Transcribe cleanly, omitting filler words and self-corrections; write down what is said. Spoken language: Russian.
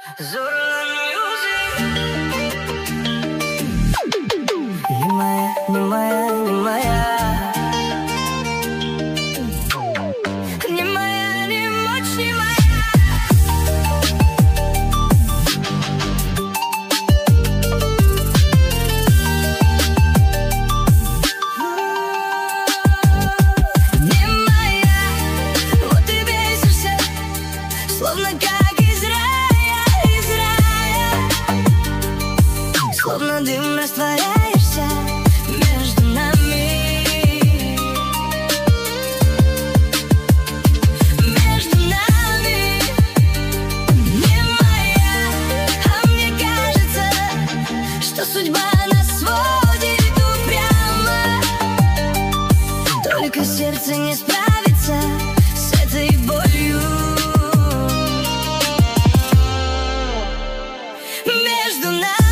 Zorlan music. Не моя, не моя, не моя. Не моя, не мочь, не моя. Не моя. Вот и бесишься, словно как из рая, из рая. Словно дым растворяешься между нами. Между нами. Не моя, а мне кажется, что судьба нас сводит упрямо. Только сердце не справится с этой болью. Между нами.